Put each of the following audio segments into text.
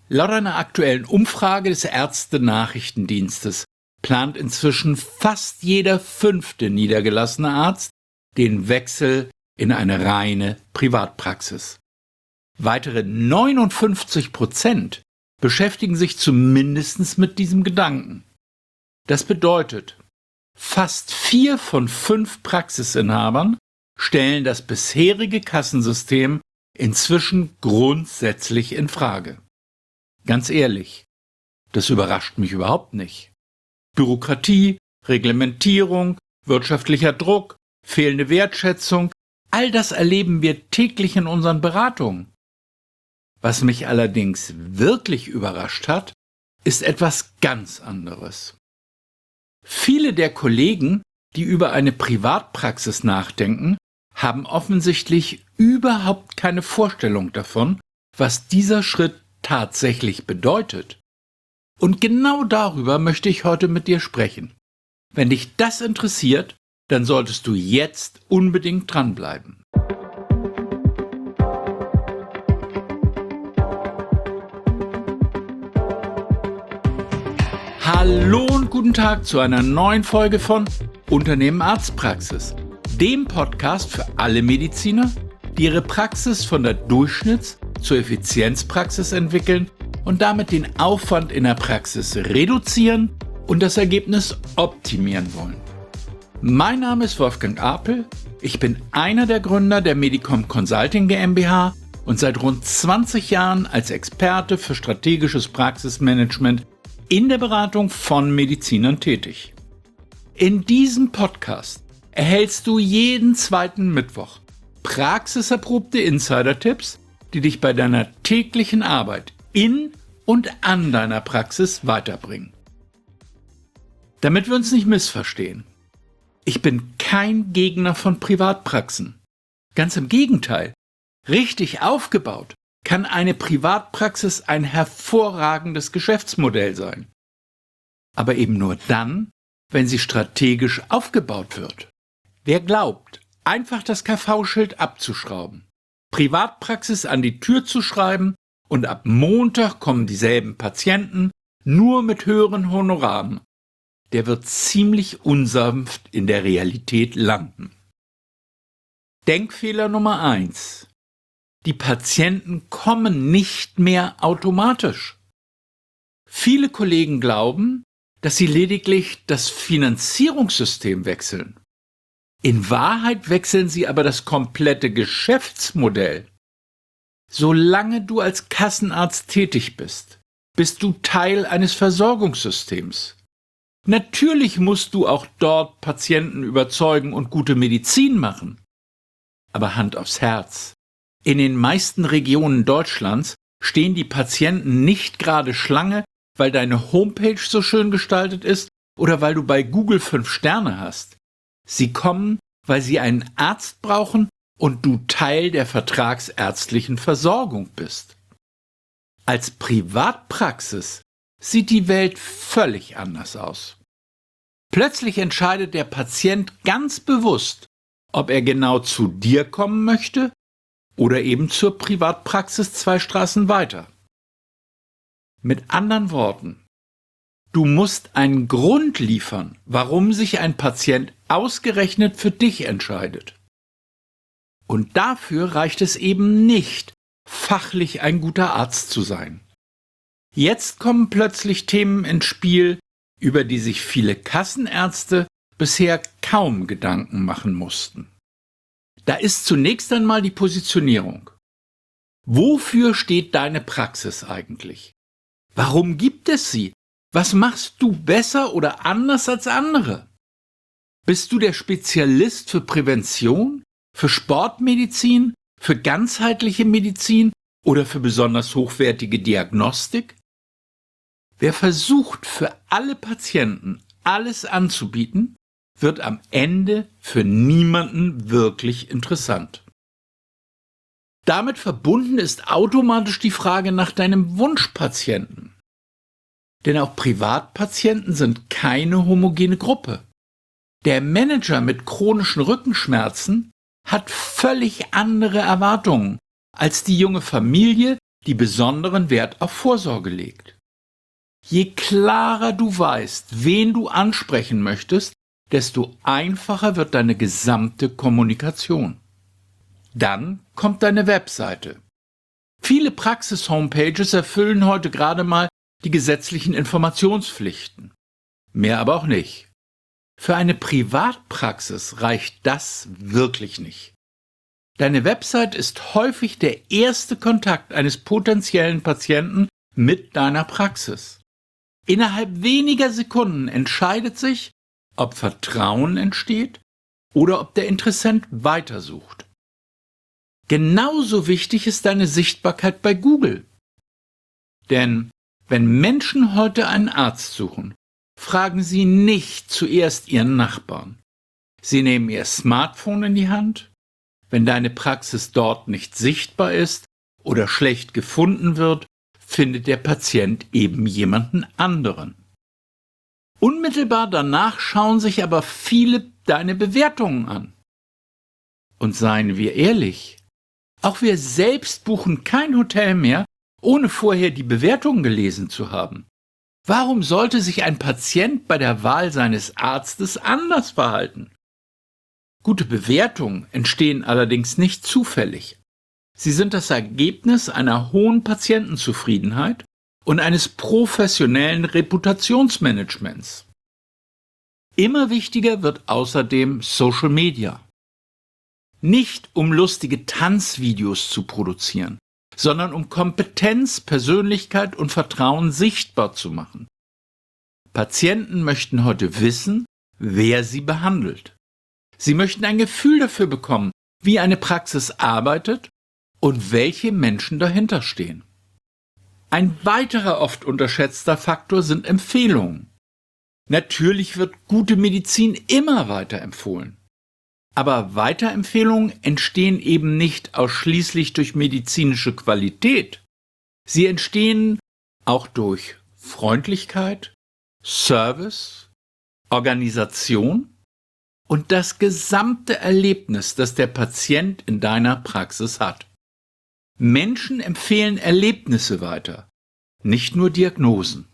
Laut einer aktuellen Umfrage des Ärzte-Nachrichtendienstes plant inzwischen fast jeder 5. niedergelassene Arzt den Wechsel in eine reine Privatpraxis. Weitere 59% beschäftigen sich zumindest mit diesem Gedanken. Das bedeutet, fast 4 von 5 Praxisinhabern stellen das bisherige Kassensystem inzwischen grundsätzlich in Frage. Ganz ehrlich, das überrascht mich überhaupt nicht. Bürokratie, Reglementierung, wirtschaftlicher Druck, fehlende Wertschätzung, all das erleben wir täglich in unseren Beratungen. Was mich allerdings wirklich überrascht hat, ist etwas ganz anderes. Viele der Kollegen, die über eine Privatpraxis nachdenken, haben offensichtlich überhaupt keine Vorstellung davon, was dieser Schritt tatsächlich bedeutet. Und genau darüber möchte ich heute mit dir sprechen. Wenn dich das interessiert, dann solltest du jetzt unbedingt dranbleiben. Hallo und guten Tag zu einer neuen Folge von Unternehmen Arztpraxis, dem Podcast für alle Mediziner, die ihre Praxis von der Durchschnitts- zur Effizienzpraxis entwickeln und damit den Aufwand in der Praxis reduzieren und das Ergebnis optimieren wollen. Mein Name ist Wolfgang Apel, ich bin einer der Gründer der Medicom Consulting GmbH und seit rund 20 Jahren als Experte für strategisches Praxismanagement in der Beratung von Medizinern tätig. In diesem Podcast erhältst du jeden zweiten Mittwoch praxiserprobte Insider-Tipps, die dich bei deiner täglichen Arbeit in und an deiner Praxis weiterbringen. Damit wir uns nicht missverstehen, ich bin kein Gegner von Privatpraxen. Ganz im Gegenteil, richtig aufgebaut kann eine Privatpraxis ein hervorragendes Geschäftsmodell sein. Aber eben nur dann, wenn sie strategisch aufgebaut wird. Wer glaubt, einfach das KV-Schild abzuschrauben, Privatpraxis an die Tür zu schreiben und ab Montag kommen dieselben Patienten, nur mit höheren Honoraren, der wird ziemlich unsanft in der Realität landen. Denkfehler Nummer 1. Die Patienten kommen nicht mehr automatisch. Viele Kollegen glauben, dass sie lediglich das Finanzierungssystem wechseln. In Wahrheit wechseln sie aber das komplette Geschäftsmodell. Solange du als Kassenarzt tätig bist, bist du Teil eines Versorgungssystems. Natürlich musst du auch dort Patienten überzeugen und gute Medizin machen. Aber Hand aufs Herz. In den meisten Regionen Deutschlands stehen die Patienten nicht gerade Schlange, weil deine Homepage so schön gestaltet ist oder weil du bei Google 5 Sterne hast. Sie kommen, weil sie einen Arzt brauchen und du Teil der vertragsärztlichen Versorgung bist. Als Privatpraxis sieht die Welt völlig anders aus. Plötzlich entscheidet der Patient ganz bewusst, ob er genau zu dir kommen möchte oder eben zur Privatpraxis 2 Straßen weiter. Mit anderen Worten, du musst einen Grund liefern, warum sich ein Patient ausgerechnet für dich entscheidet. Und dafür reicht es eben nicht, fachlich ein guter Arzt zu sein. Jetzt kommen plötzlich Themen ins Spiel, über die sich viele Kassenärzte bisher kaum Gedanken machen mussten. Da ist zunächst einmal die Positionierung. Wofür steht deine Praxis eigentlich? Warum gibt es sie? Was machst du besser oder anders als andere? Bist du der Spezialist für Prävention, für Sportmedizin, für ganzheitliche Medizin oder für besonders hochwertige Diagnostik? Wer versucht, für alle Patienten alles anzubieten, wird am Ende für niemanden wirklich interessant. Damit verbunden ist automatisch die Frage nach deinem Wunschpatienten. Denn auch Privatpatienten sind keine homogene Gruppe. Der Manager mit chronischen Rückenschmerzen hat völlig andere Erwartungen als die junge Familie, die besonderen Wert auf Vorsorge legt. Je klarer du weißt, wen du ansprechen möchtest, desto einfacher wird deine gesamte Kommunikation. Dann kommt deine Webseite. Viele Praxis-Homepages erfüllen heute gerade mal die gesetzlichen Informationspflichten. Mehr aber auch nicht. Für eine Privatpraxis reicht das wirklich nicht. Deine Website ist häufig der erste Kontakt eines potenziellen Patienten mit deiner Praxis. Innerhalb weniger Sekunden entscheidet sich, ob Vertrauen entsteht oder ob der Interessent weitersucht. Genauso wichtig ist deine Sichtbarkeit bei Google. Denn wenn Menschen heute einen Arzt suchen, fragen sie nicht zuerst ihren Nachbarn. Sie nehmen ihr Smartphone in die Hand. Wenn deine Praxis dort nicht sichtbar ist oder schlecht gefunden wird, findet der Patient eben jemanden anderen. Unmittelbar danach schauen sich aber viele deine Bewertungen an. Und seien wir ehrlich, auch wir selbst buchen kein Hotel mehr, ohne vorher die Bewertungen gelesen zu haben. Warum sollte sich ein Patient bei der Wahl seines Arztes anders verhalten? Gute Bewertungen entstehen allerdings nicht zufällig. Sie sind das Ergebnis einer hohen Patientenzufriedenheit und eines professionellen Reputationsmanagements. Immer wichtiger wird außerdem Social Media. Nicht um lustige Tanzvideos zu produzieren, sondern um Kompetenz, Persönlichkeit und Vertrauen sichtbar zu machen. Patienten möchten heute wissen, wer sie behandelt. Sie möchten ein Gefühl dafür bekommen, wie eine Praxis arbeitet und welche Menschen dahinter stehen. Ein weiterer oft unterschätzter Faktor sind Empfehlungen. Natürlich wird gute Medizin immer weiterempfohlen. Aber Weiterempfehlungen entstehen eben nicht ausschließlich durch medizinische Qualität. Sie entstehen auch durch Freundlichkeit, Service, Organisation und das gesamte Erlebnis, das der Patient in deiner Praxis hat. Menschen empfehlen Erlebnisse weiter, nicht nur Diagnosen.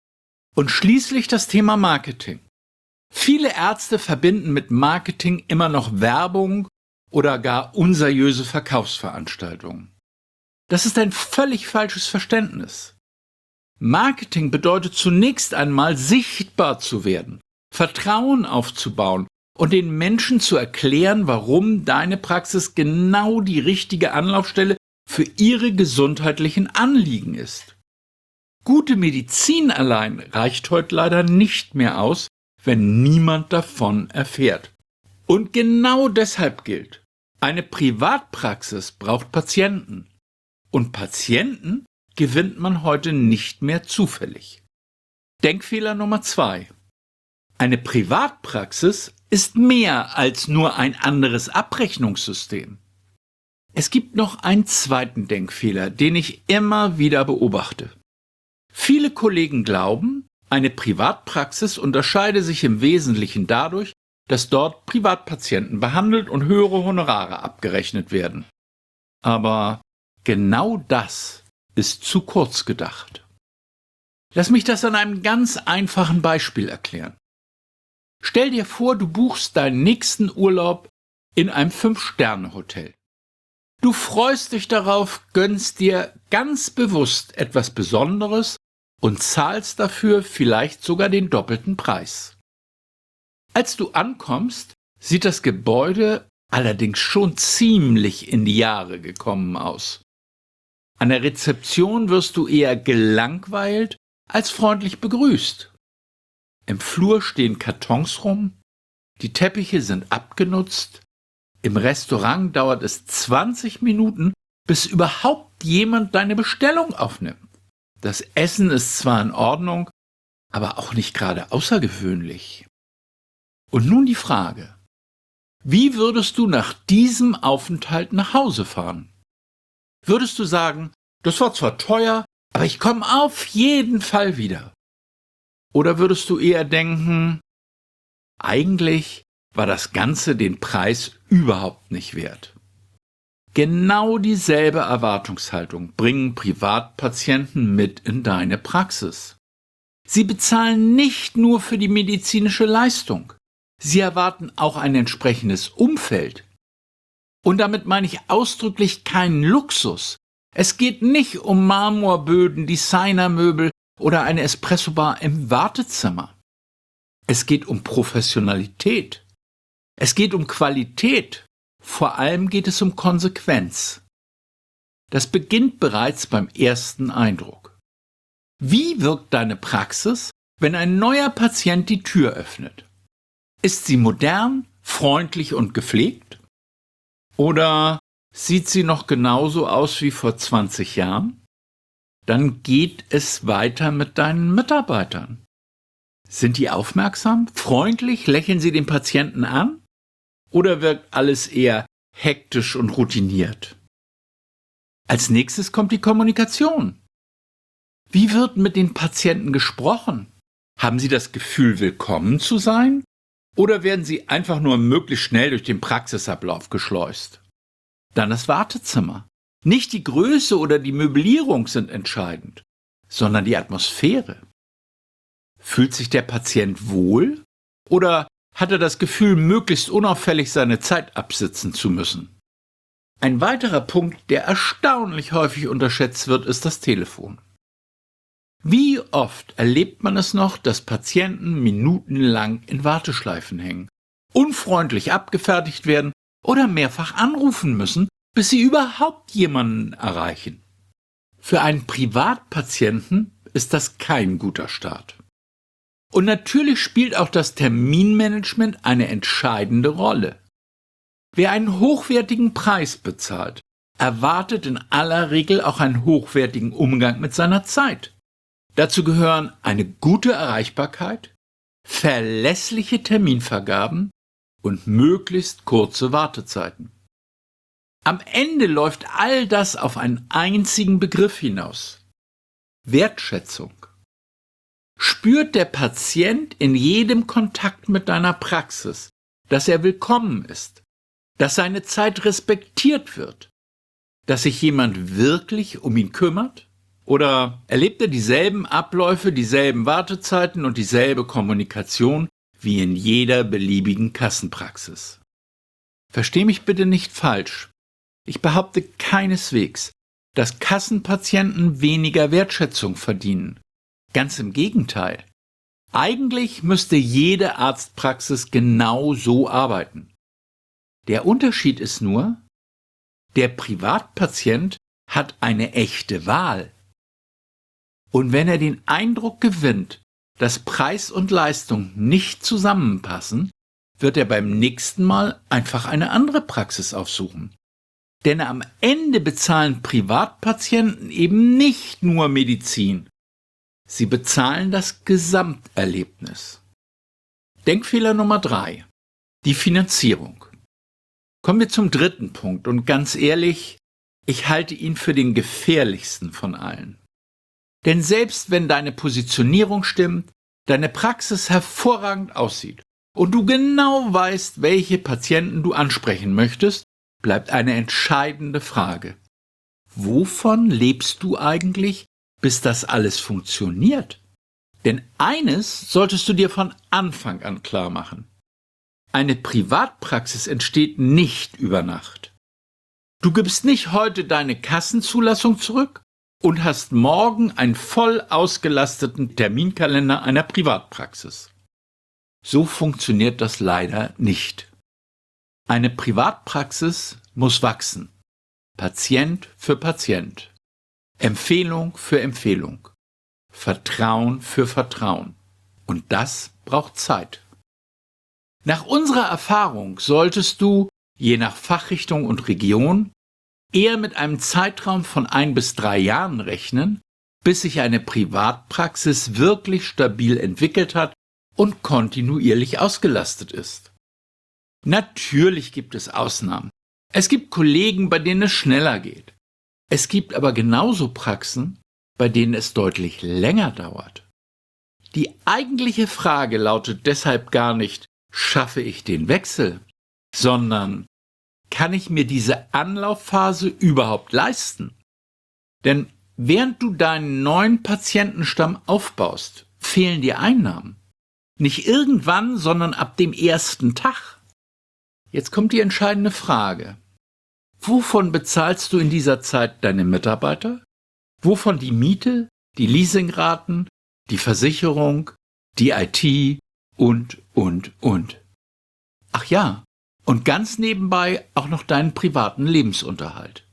Und schließlich das Thema Marketing. Viele Ärzte verbinden mit Marketing immer noch Werbung oder gar unseriöse Verkaufsveranstaltungen. Das ist ein völlig falsches Verständnis. Marketing bedeutet zunächst einmal, sichtbar zu werden, Vertrauen aufzubauen und den Menschen zu erklären, warum deine Praxis genau die richtige Anlaufstelle für ihre gesundheitlichen Anliegen ist. Gute Medizin allein reicht heute leider nicht mehr aus, wenn niemand davon erfährt. Und genau deshalb gilt, eine Privatpraxis braucht Patienten. Und Patienten gewinnt man heute nicht mehr zufällig. Denkfehler Nummer 2. Eine Privatpraxis ist mehr als nur ein anderes Abrechnungssystem. Es gibt noch einen zweiten Denkfehler, den ich immer wieder beobachte. Viele Kollegen glauben, eine Privatpraxis unterscheide sich im Wesentlichen dadurch, dass dort Privatpatienten behandelt und höhere Honorare abgerechnet werden. Aber genau das ist zu kurz gedacht. Lass mich das an einem ganz einfachen Beispiel erklären. Stell dir vor, du buchst deinen nächsten Urlaub in einem 5-Sterne-Hotel. Du freust dich darauf, gönnst dir ganz bewusst etwas Besonderes und zahlst dafür vielleicht sogar den doppelten Preis. Als du ankommst, sieht das Gebäude allerdings schon ziemlich in die Jahre gekommen aus. An der Rezeption wirst du eher gelangweilt als freundlich begrüßt. Im Flur stehen Kartons rum, die Teppiche sind abgenutzt, im Restaurant dauert es 20 Minuten, bis überhaupt jemand deine Bestellung aufnimmt. Das Essen ist zwar in Ordnung, aber auch nicht gerade außergewöhnlich. Und nun die Frage: Wie würdest du nach diesem Aufenthalt nach Hause fahren? Würdest du sagen, das war zwar teuer, aber ich komme auf jeden Fall wieder? Oder würdest du eher denken, eigentlich war das Ganze den Preis überhaupt nicht wert? Genau dieselbe Erwartungshaltung bringen Privatpatienten mit in deine Praxis. Sie bezahlen nicht nur für die medizinische Leistung, sie erwarten auch ein entsprechendes Umfeld. Und damit meine ich ausdrücklich keinen Luxus. Es geht nicht um Marmorböden, Designermöbel oder eine Espressobar im Wartezimmer. Es geht um Professionalität. Es geht um Qualität. Vor allem geht es um Konsequenz. Das beginnt bereits beim ersten Eindruck. Wie wirkt deine Praxis, wenn ein neuer Patient die Tür öffnet? Ist sie modern, freundlich und gepflegt? Oder sieht sie noch genauso aus wie vor 20 Jahren? Dann geht es weiter mit deinen Mitarbeitern. Sind die aufmerksam, freundlich, lächeln sie den Patienten an? Oder wirkt alles eher hektisch und routiniert? Als nächstes kommt die Kommunikation. Wie wird mit den Patienten gesprochen? Haben sie das Gefühl, willkommen zu sein? Oder werden sie einfach nur möglichst schnell durch den Praxisablauf geschleust? Dann das Wartezimmer. Nicht die Größe oder die Möblierung sind entscheidend, sondern die Atmosphäre. Fühlt sich der Patient wohl oder hat er das Gefühl, möglichst unauffällig seine Zeit absitzen zu müssen? Ein weiterer Punkt, der erstaunlich häufig unterschätzt wird, ist das Telefon. Wie oft erlebt man es noch, dass Patienten minutenlang in Warteschleifen hängen, unfreundlich abgefertigt werden oder mehrfach anrufen müssen, bis sie überhaupt jemanden erreichen? Für einen Privatpatienten ist das kein guter Start. Und natürlich spielt auch das Terminmanagement eine entscheidende Rolle. Wer einen hochwertigen Preis bezahlt, erwartet in aller Regel auch einen hochwertigen Umgang mit seiner Zeit. Dazu gehören eine gute Erreichbarkeit, verlässliche Terminvergaben und möglichst kurze Wartezeiten. Am Ende läuft all das auf einen einzigen Begriff hinaus: Wertschätzung. Spürt der Patient in jedem Kontakt mit deiner Praxis, dass er willkommen ist, dass seine Zeit respektiert wird, dass sich jemand wirklich um ihn kümmert? Oder erlebt er dieselben Abläufe, dieselben Wartezeiten und dieselbe Kommunikation wie in jeder beliebigen Kassenpraxis? Versteh mich bitte nicht falsch. Ich behaupte keineswegs, dass Kassenpatienten weniger Wertschätzung verdienen. Ganz im Gegenteil. Eigentlich müsste jede Arztpraxis genau so arbeiten. Der Unterschied ist nur, der Privatpatient hat eine echte Wahl. Und wenn er den Eindruck gewinnt, dass Preis und Leistung nicht zusammenpassen, wird er beim nächsten Mal einfach eine andere Praxis aufsuchen. Denn am Ende bezahlen Privatpatienten eben nicht nur Medizin. Sie bezahlen das Gesamterlebnis. Denkfehler Nummer 3. Die Finanzierung. Kommen wir zum dritten Punkt und ganz ehrlich, ich halte ihn für den gefährlichsten von allen. Denn selbst wenn deine Positionierung stimmt, deine Praxis hervorragend aussieht und du genau weißt, welche Patienten du ansprechen möchtest, bleibt eine entscheidende Frage. Wovon lebst du eigentlich, bis das alles funktioniert? Denn eines solltest du dir von Anfang an klar machen. Eine Privatpraxis entsteht nicht über Nacht. Du gibst nicht heute deine Kassenzulassung zurück und hast morgen einen voll ausgelasteten Terminkalender einer Privatpraxis. So funktioniert das leider nicht. Eine Privatpraxis muss wachsen. Patient für Patient. Empfehlung für Empfehlung. Vertrauen für Vertrauen. Und das braucht Zeit. Nach unserer Erfahrung solltest du, je nach Fachrichtung und Region, eher mit einem Zeitraum von 1 bis 3 Jahren rechnen, bis sich eine Privatpraxis wirklich stabil entwickelt hat und kontinuierlich ausgelastet ist. Natürlich gibt es Ausnahmen. Es gibt Kollegen, bei denen es schneller geht. Es gibt aber genauso Praxen, bei denen es deutlich länger dauert. Die eigentliche Frage lautet deshalb gar nicht, schaffe ich den Wechsel, sondern Kann ich mir diese Anlaufphase überhaupt leisten? Denn während du deinen neuen Patientenstamm aufbaust, fehlen dir Einnahmen. Nicht irgendwann, sondern ab dem ersten Tag. Jetzt kommt die entscheidende Frage. Wovon bezahlst du in dieser Zeit deine Mitarbeiter? Wovon die Miete, die Leasingraten, die Versicherung, die IT und? Ach ja, und ganz nebenbei auch noch deinen privaten Lebensunterhalt.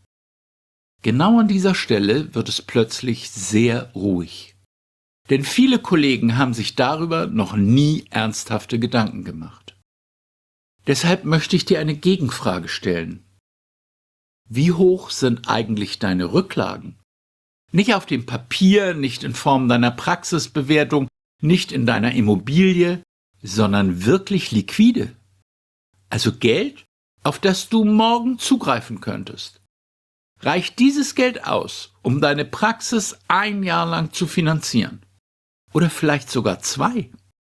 Genau an dieser Stelle wird es plötzlich sehr ruhig. Denn viele Kollegen haben sich darüber noch nie ernsthafte Gedanken gemacht. Deshalb möchte ich dir eine Gegenfrage stellen. Wie hoch sind eigentlich deine Rücklagen? Nicht auf dem Papier, nicht in Form deiner Praxisbewertung, nicht in deiner Immobilie, sondern wirklich liquide. Also Geld, auf das du morgen zugreifen könntest. Reicht dieses Geld aus, um deine Praxis 1 Jahr lang zu finanzieren? Oder vielleicht sogar 2?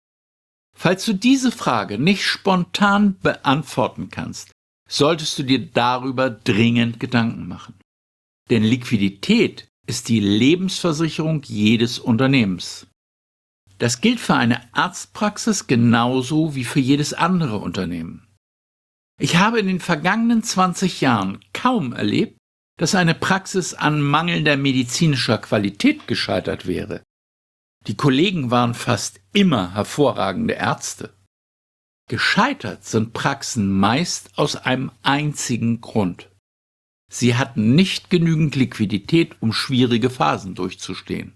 Falls du diese Frage nicht spontan beantworten kannst, solltest du dir darüber dringend Gedanken machen. Denn Liquidität ist die Lebensversicherung jedes Unternehmens. Das gilt für eine Arztpraxis genauso wie für jedes andere Unternehmen. Ich habe in den vergangenen 20 Jahren kaum erlebt, dass eine Praxis an mangelnder medizinischer Qualität gescheitert wäre. Die Kollegen waren fast immer hervorragende Ärzte. Gescheitert sind Praxen meist aus einem einzigen Grund. Sie hatten nicht genügend Liquidität, um schwierige Phasen durchzustehen.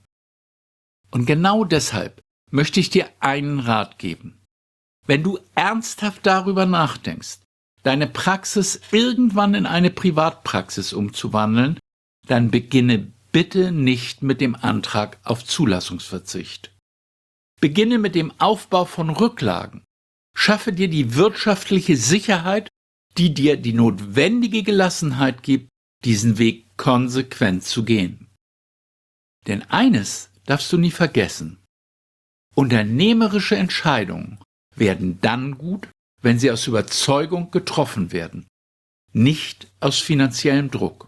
Und genau deshalb möchte ich dir einen Rat geben. Wenn du ernsthaft darüber nachdenkst, deine Praxis irgendwann in eine Privatpraxis umzuwandeln, dann beginne bitte nicht mit dem Antrag auf Zulassungsverzicht. Beginne mit dem Aufbau von Rücklagen. Schaffe dir die wirtschaftliche Sicherheit, die dir die notwendige Gelassenheit gibt, diesen Weg konsequent zu gehen. Denn eines darfst du nie vergessen. Unternehmerische Entscheidungen werden dann gut, wenn sie aus Überzeugung getroffen werden, nicht aus finanziellem Druck.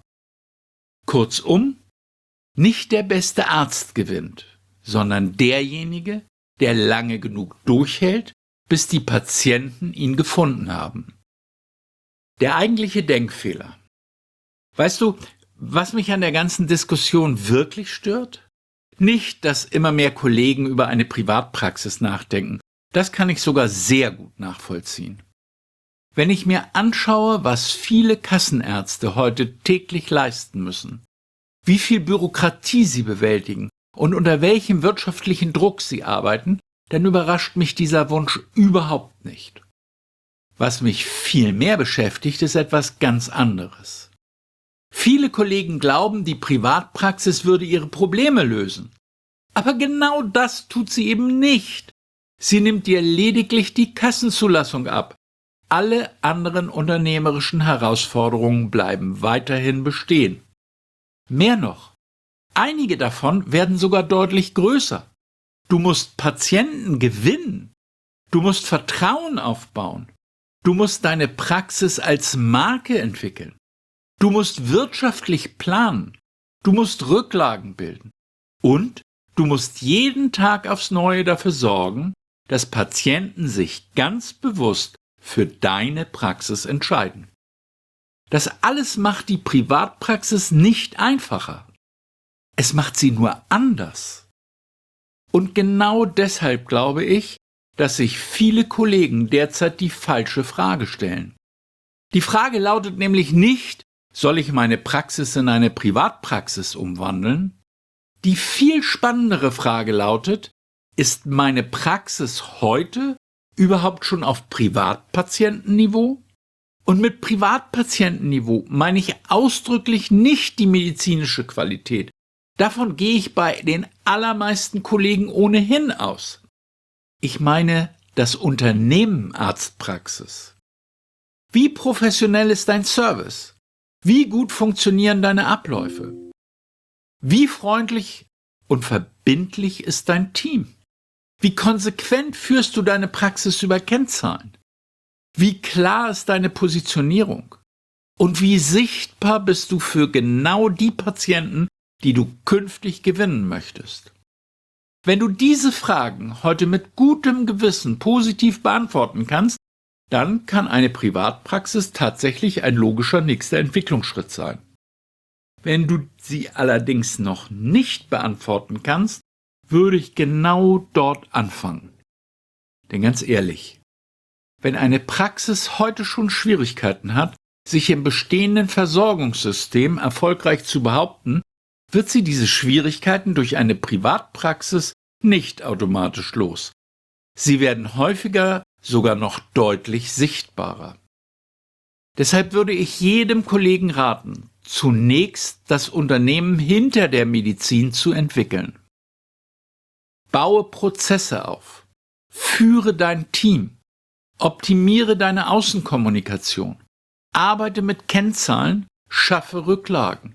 Kurzum, nicht der beste Arzt gewinnt, sondern derjenige, der lange genug durchhält, bis die Patienten ihn gefunden haben. Der eigentliche Denkfehler. Weißt du, was mich an der ganzen Diskussion wirklich stört? Nicht, dass immer mehr Kollegen über eine Privatpraxis nachdenken. Das kann ich sogar sehr gut nachvollziehen. Wenn ich mir anschaue, was viele Kassenärzte heute täglich leisten müssen, wie viel Bürokratie sie bewältigen und unter welchem wirtschaftlichen Druck sie arbeiten, dann überrascht mich dieser Wunsch überhaupt nicht. Was mich viel mehr beschäftigt, ist etwas ganz anderes. Viele Kollegen glauben, die Privatpraxis würde ihre Probleme lösen. Aber genau das tut sie eben nicht. Sie nimmt dir lediglich die Kassenzulassung ab. Alle anderen unternehmerischen Herausforderungen bleiben weiterhin bestehen. Mehr noch, einige davon werden sogar deutlich größer. Du musst Patienten gewinnen. Du musst Vertrauen aufbauen. Du musst deine Praxis als Marke entwickeln. Du musst wirtschaftlich planen. Du musst Rücklagen bilden. Und du musst jeden Tag aufs Neue dafür sorgen, dass Patienten sich ganz bewusst für deine Praxis entscheiden. Das alles macht die Privatpraxis nicht einfacher. Es macht sie nur anders. Und genau deshalb glaube ich, dass sich viele Kollegen derzeit die falsche Frage stellen. Die Frage lautet nämlich nicht, soll ich meine Praxis in eine Privatpraxis umwandeln? Die viel spannendere Frage lautet, ist meine Praxis heute überhaupt schon auf Privatpatientenniveau? Und mit Privatpatientenniveau meine ich ausdrücklich nicht die medizinische Qualität. Davon gehe ich bei den allermeisten Kollegen ohnehin aus. Ich meine das Unternehmen Arztpraxis. Wie professionell ist dein Service? Wie gut funktionieren deine Abläufe? Wie freundlich und verbindlich ist dein Team? Wie konsequent führst du deine Praxis über Kennzahlen? Wie klar ist deine Positionierung? Und wie sichtbar bist du für genau die Patienten, die du künftig gewinnen möchtest? Wenn du diese Fragen heute mit gutem Gewissen positiv beantworten kannst, dann kann eine Privatpraxis tatsächlich ein logischer nächster Entwicklungsschritt sein. Wenn du sie allerdings noch nicht beantworten kannst, würde ich genau dort anfangen. Denn ganz ehrlich, wenn eine Praxis heute schon Schwierigkeiten hat, sich im bestehenden Versorgungssystem erfolgreich zu behaupten, wird sie diese Schwierigkeiten durch eine Privatpraxis nicht automatisch los. Sie werden häufiger sogar noch deutlich sichtbarer. Deshalb würde ich jedem Kollegen raten, zunächst das Unternehmen hinter der Medizin zu entwickeln. Baue Prozesse auf, führe dein Team, optimiere deine Außenkommunikation, arbeite mit Kennzahlen, schaffe Rücklagen.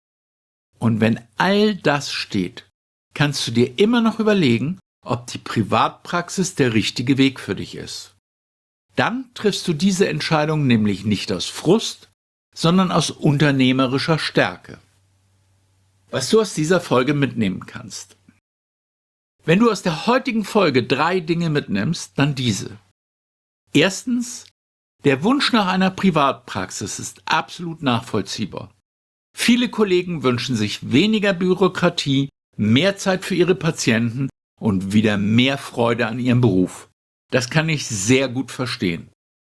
Und wenn all das steht, kannst du dir immer noch überlegen, ob die Privatpraxis der richtige Weg für dich ist. Dann triffst du diese Entscheidung nämlich nicht aus Frust, sondern aus unternehmerischer Stärke. Was du aus dieser Folge mitnehmen kannst. Wenn du aus der heutigen Folge 3 Dinge mitnimmst, dann diese. Erstens, der Wunsch nach einer Privatpraxis ist absolut nachvollziehbar. Viele Kollegen wünschen sich weniger Bürokratie, mehr Zeit für ihre Patienten und wieder mehr Freude an ihrem Beruf. Das kann ich sehr gut verstehen.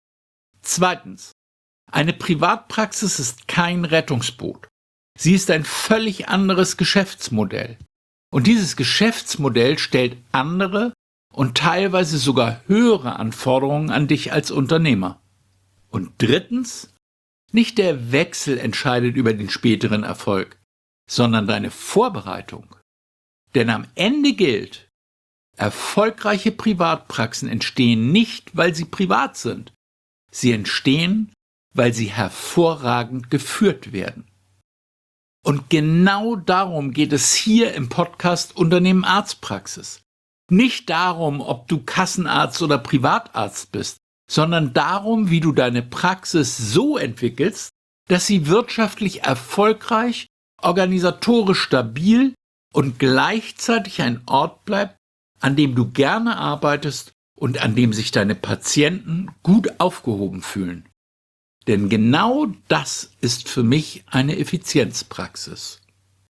Zweitens, eine Privatpraxis ist kein Rettungsboot. Sie ist ein völlig anderes Geschäftsmodell. Und dieses Geschäftsmodell stellt andere und teilweise sogar höhere Anforderungen an dich als Unternehmer. Und drittens, nicht der Wechsel entscheidet über den späteren Erfolg, sondern deine Vorbereitung. Denn am Ende gilt, erfolgreiche Privatpraxen entstehen nicht, weil sie privat sind. Sie entstehen, weil sie hervorragend geführt werden. Und genau darum geht es hier im Podcast Unternehmen Arztpraxis. Nicht darum, ob du Kassenarzt oder Privatarzt bist, sondern darum, wie du deine Praxis so entwickelst, dass sie wirtschaftlich erfolgreich, organisatorisch stabil und gleichzeitig ein Ort bleibt, an dem du gerne arbeitest und an dem sich deine Patienten gut aufgehoben fühlen. Denn genau das ist für mich eine Effizienzpraxis.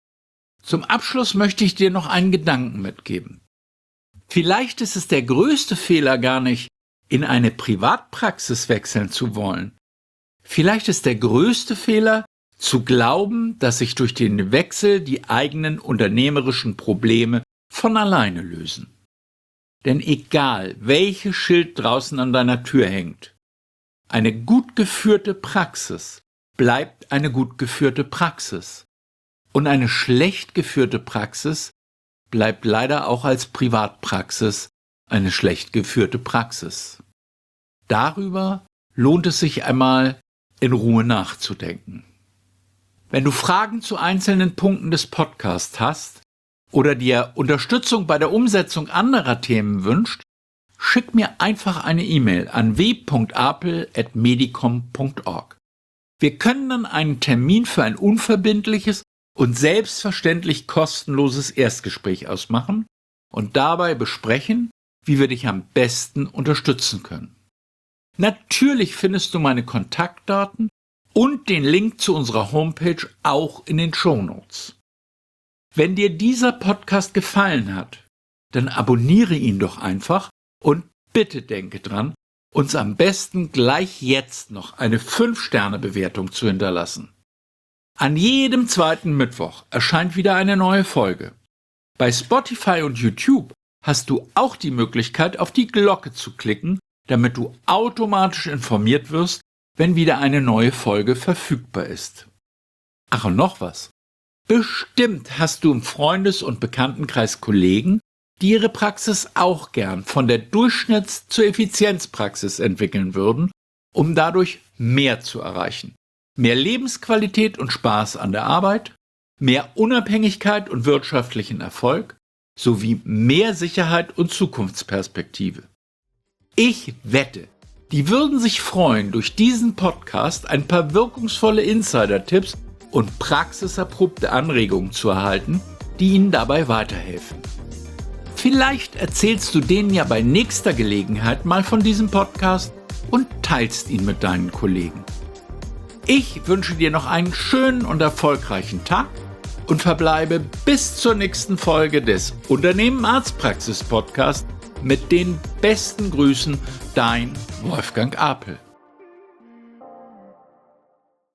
Zum Abschluss möchte ich dir noch einen Gedanken mitgeben. Vielleicht ist es der größte Fehler gar nicht, in eine Privatpraxis wechseln zu wollen. Vielleicht ist der größte Fehler, zu glauben, dass sich durch den Wechsel die eigenen unternehmerischen Probleme von alleine lösen. Denn egal, welches Schild draußen an deiner Tür hängt, eine gut geführte Praxis bleibt eine gut geführte Praxis. Und eine schlecht geführte Praxis bleibt leider auch als Privatpraxis eine schlecht geführte Praxis. Darüber lohnt es sich einmal in Ruhe nachzudenken. Wenn du Fragen zu einzelnen Punkten des Podcasts hast oder dir Unterstützung bei der Umsetzung anderer Themen wünscht, schick mir einfach eine E-Mail an w.apel@medicom.org. Wir können dann einen Termin für ein unverbindliches und selbstverständlich kostenloses Erstgespräch ausmachen und dabei besprechen, wie wir dich am besten unterstützen können. Natürlich findest du meine Kontaktdaten und den Link zu unserer Homepage auch in den Shownotes. Wenn dir dieser Podcast gefallen hat, dann abonniere ihn doch einfach und bitte denke dran, uns am besten gleich jetzt noch eine 5-Sterne-Bewertung zu hinterlassen. An jedem zweiten Mittwoch erscheint wieder eine neue Folge. Bei Spotify und YouTube hast du auch die Möglichkeit, auf die Glocke zu klicken, damit du automatisch informiert wirst, wenn wieder eine neue Folge verfügbar ist. Ach, und noch was. Bestimmt hast du im Freundes- und Bekanntenkreis Kollegen, die ihre Praxis auch gern von der Durchschnitts- zur Effizienzpraxis entwickeln würden, um dadurch mehr zu erreichen. Mehr Lebensqualität und Spaß an der Arbeit, mehr Unabhängigkeit und wirtschaftlichen Erfolg sowie mehr Sicherheit und Zukunftsperspektive. Ich wette, Die würden sich freuen, durch diesen Podcast ein paar wirkungsvolle Insider-Tipps und praxiserprobte Anregungen zu erhalten, die ihnen dabei weiterhelfen. Vielleicht erzählst du denen ja bei nächster Gelegenheit mal von diesem Podcast und teilst ihn mit deinen Kollegen. Ich wünsche dir noch einen schönen und erfolgreichen Tag und verbleibe bis zur nächsten Folge des Unternehmen Arztpraxis Podcast mit den besten Grüßen, dein Wolfgang Apel.